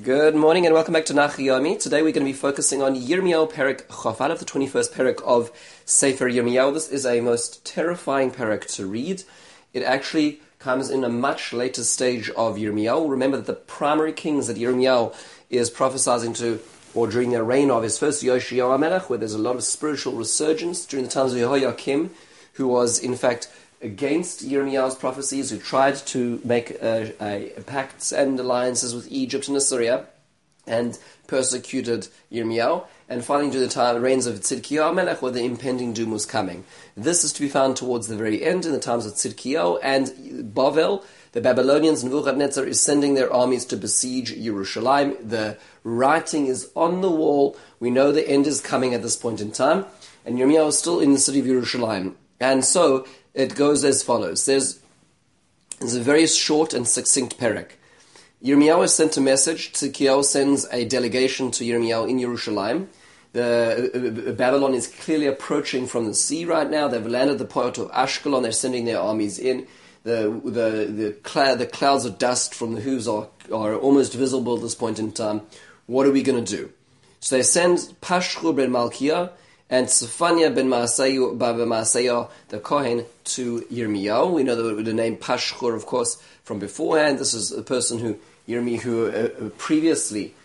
Good morning and welcome back to Nach Yomi. Today we're going to be focusing on Yirmiyahu Perek Chof, out of the 21st Perek of Sefer Yirmiyahu. This is a most terrifying Perek to read. It actually comes in a much later stage of Yirmiyahu. Remember that the primary kings that Yirmiyahu is prophesying to, or during their reign of, is first Yoshiyahu HaMelech, where there's a lot of spiritual resurgence during the times of Yehoiakim, who was in fact against Yirmiyahu's prophecies, who tried to make pacts and alliances with Egypt and Assyria, and persecuted Yirmiyahu. And finally, during the reigns of Tzidkiyahu HaMelech, where the impending doom was coming. This is to be found towards the very end, in the times of Tzidkiyahu and Bavel. The Babylonians, Nebuchadnezzar is sending their armies to besiege Yerushalayim. The writing is on the wall. We know the end is coming at this point in time. And Yirmiyahu is still in the city of Yerushalayim. And so it goes as follows. There's a very short and succinct perek. Yirmiyahu has sent a message. Tzidkiyahu sends a delegation to Yirmiyahu in Yerushalayim. Babylon is clearly approaching from the sea right now. They've landed the port of Ashkelon. They're sending their armies in. The clouds of dust from the hooves are almost visible at this point in time. What are we going to do? So they send Pashhur ben Malkiah and Zephaniah ben Maaseiah, the Kohen, to Yirmiyahu. We know the name Pashhur, of course, from beforehand. This is a person who previously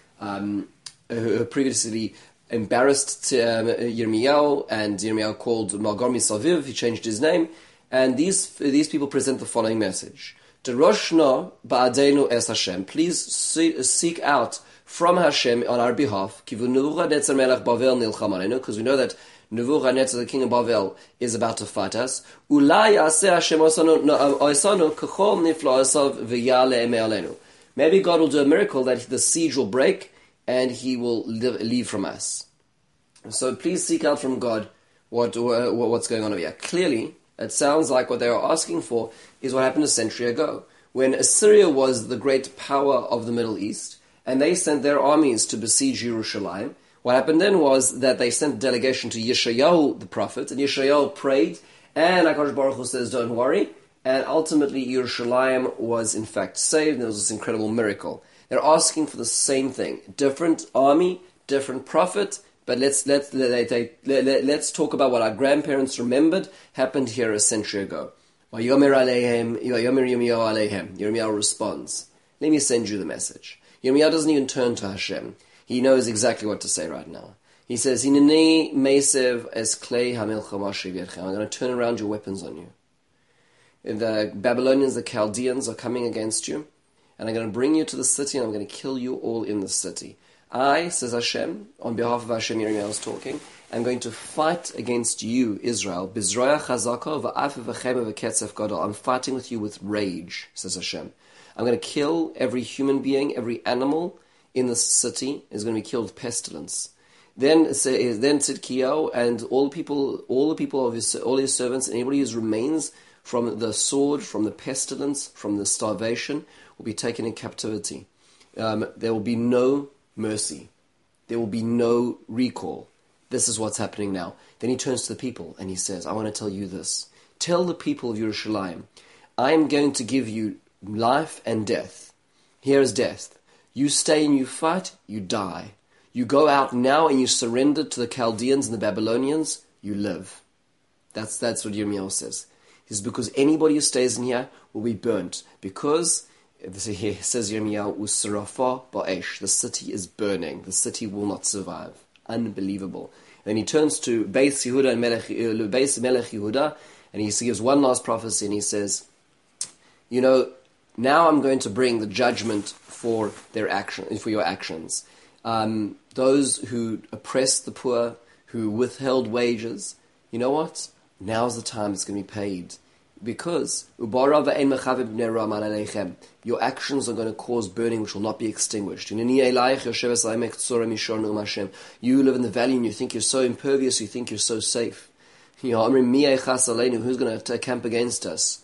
embarrassed Yirmiyahu, and Yirmiyahu called Magor Misaviv. He changed his name, and these people present the following message: Deroshna ba'adenu es Hashem. Please seek out from Hashem on our behalf, because we know that Nebuchadnezzar, the king of Bavel, is about to fight us. Maybe God will do a miracle that the siege will break and he will leave from us. So please seek out from God what's going on over here. Clearly, it sounds like what they are asking for is what happened a century ago, when Assyria was the great power of the Middle East, and they sent their armies to besiege Yerushalayim. What happened then was that they sent a delegation to Yeshayahu the prophet, and Yeshayahu prayed, and HaKadosh Baruch Hu says, don't worry, and ultimately Yerushalayim was in fact saved, and there was this incredible miracle. They're asking for the same thing. Different army, different prophet, but let's talk about what our grandparents remembered happened here a century ago. Yirmiyahu responds, let me send you the message. Yirmiyahu doesn't even turn to Hashem. He knows exactly what to say right now. He says, Hineni meisev es klei hamilchama sheviyetchem. I'm going to turn around your weapons on you. The Babylonians, the Chaldeans are coming against you, and I'm going to bring you to the city, and I'm going to kill you all in the city. I, says Hashem, on behalf of Hashem, Yirmiyahu is talking, I'm going to fight against you, Israel. Bizroya chazaka v'af v'chem v'ketzef gadol. I'm fighting with you with rage, says Hashem. I'm going to kill every human being, every animal in the city is going to be killed with pestilence. Then Tzidkiyahu and all the people of all his servants, anybody who remains from the sword, from the pestilence, from the starvation, will be taken in captivity. There will be no mercy. There will be no recall. This is what's happening now. Then he turns to the people and he says, I want to tell you this. Tell the people of Yerushalayim, I am going to give you life and death. Here is death. You stay and you fight, you die. You go out now and you surrender to the Chaldeans and the Babylonians, you live. That's what Yirmiyahu says. He says, because anybody who stays in here will be burnt. Because, he says Yirmiyahu, Usarafa ba'esh, the city is burning. The city will not survive. Unbelievable. Then he turns to Beis Yehuda and Beis Melech Yehuda, and he gives one last prophecy, and he says, now I'm going to bring the judgment for your actions. Those who oppressed the poor, who withheld wages, you know what? Now's the time it's going to be paid. Because your actions are going to cause burning which will not be extinguished. You live in the valley and you think you're so impervious, you think you're so safe. Who's going to camp against us?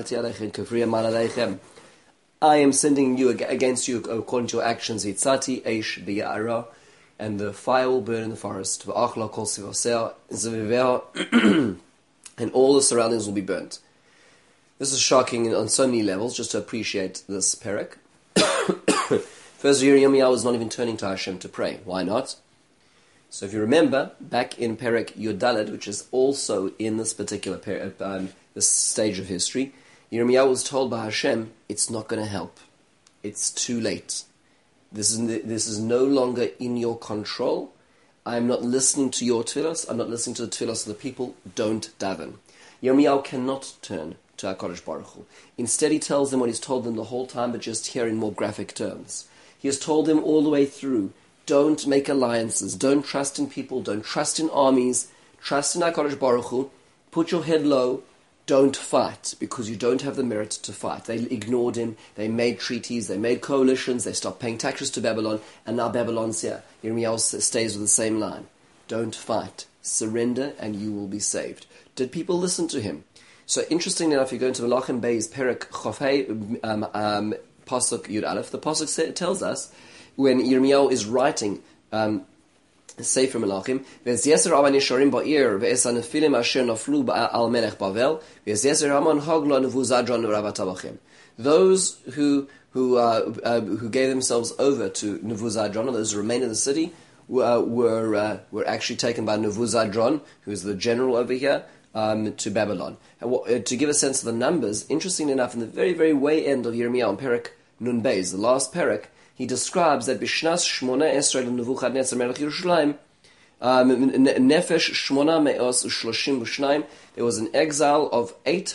I am sending you against you according to your actions. Hitzati eish b'ya'ara, and the fire will burn in the forest. V'achla kol sivosea zevivea, and all the surroundings will be burnt. This is shocking on so many levels, just to appreciate this perek. First, Yirmiyahu is not even turning to Hashem to pray. Why not? So if you remember, back in Perek Yudaled, which is also in this particular this stage of history, Yirmiyahu was told by Hashem, it's not going to help. It's too late. This is no longer in your control. I'm not listening to your tefillos. I'm not listening to the tefillos of the people. Don't daven. Yirmiyahu cannot turn to HaKadosh Baruch Hu. Instead, he tells them what he's told them the whole time, but just here in more graphic terms. He has told them all the way through, don't make alliances, don't trust in people, don't trust in armies, trust in HaKadosh Baruch Hu, put your head low, don't fight, because you don't have the merit to fight. They ignored him, they made treaties, they made coalitions, they stopped paying taxes to Babylon, and now Babylon's here. Yirmiyahu stays with the same line. Don't fight, surrender, and you will be saved. Did people listen to him? So interestingly enough, you go into Melachim Bey's Perek Chofei, Pasuk Yud Aleph, the Pasuk tells us, when Yirmiyahu is writing Sefer Melachim, V'ez yeser Rabban Yisharim ba'ir, v'ez hanefilim asher naflu al melech Bavel, v'ez yeser Haman hagla nevuzadron v'ravatavachim. Those who gave themselves over to Nevuzadron, those who remained in the city, were actually taken by Nevuzadron, who is the general over here, to Babylon. And to give a sense of the numbers, interestingly enough, in the very, very way end of Yirmiyahu, Perek Nun Beis, the last Perek, he describes that Bishnas Shmona Esrei Nebuchadnezzar Melech Yerushalayim Nefesh Shmona Me'os Ushloshim V'Shnayim, there was an exile of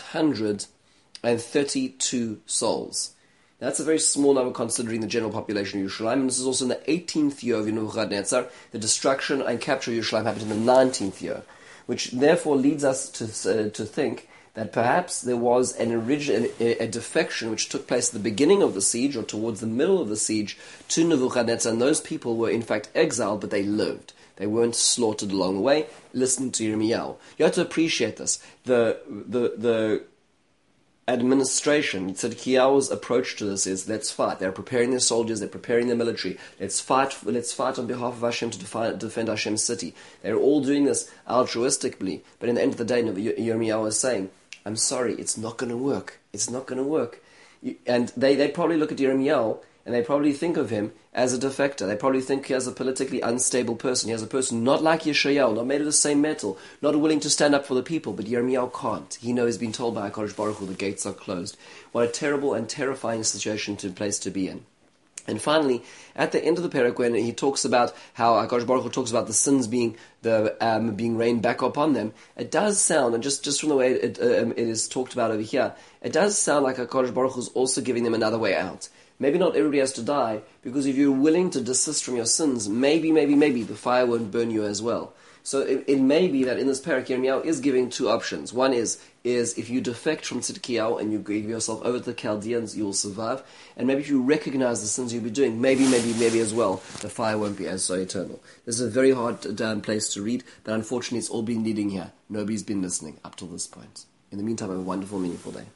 832 souls. That's a very small number considering the general population of Yerushalayim, and this is also in the 18th year of Nebuchadnezzar. The destruction and capture of Yerushalayim happened in the 19th year, which therefore leads us to think that perhaps there was a defection which took place at the beginning of the siege or towards the middle of the siege to Nebuchadnezzar, and those people were in fact exiled, but they lived. They weren't slaughtered along the way. Listen to Yirmiyahu. You have to appreciate this. The administration, Tzidkiyahu's approach to this is, let's fight. They're preparing their soldiers, they're preparing their military. Let's fight on behalf of Hashem to defend Hashem's city. They're all doing this altruistically, but in the end of the day, Yirmiyahu is saying, I'm sorry, it's not going to work. It's not going to work. And they probably look at Yirmiyahu, and they probably think of him as a defector. They probably think he has a politically unstable person. He has a person not like Yeshayahu, not made of the same metal, not willing to stand up for the people. But Yirmiyahu can't. He knows he's been told by HaKadosh Baruch Hu the gates are closed. What a terrible and terrifying place to be in. And finally, at the end of the parak, when he talks about how HaKadosh Baruch Hu talks about the sins being rained back upon them, it does sound, and just from the way it is talked about over here, it does sound like HaKadosh Baruch Hu is also giving them another way out. Maybe not everybody has to die, because if you're willing to desist from your sins, maybe the fire won't burn you as well. So it may be that in this parak, Yirmiyahu is giving two options. One is if you defect from Tzidkiyahu and you give yourself over to the Chaldeans, you will survive. And maybe if you recognize the sins you'll be doing, maybe as well, the fire won't be as so eternal. This is a very hard place to read, but unfortunately it's all been leading here. Nobody's been listening up till this point. In the meantime, have a wonderful, meaningful day.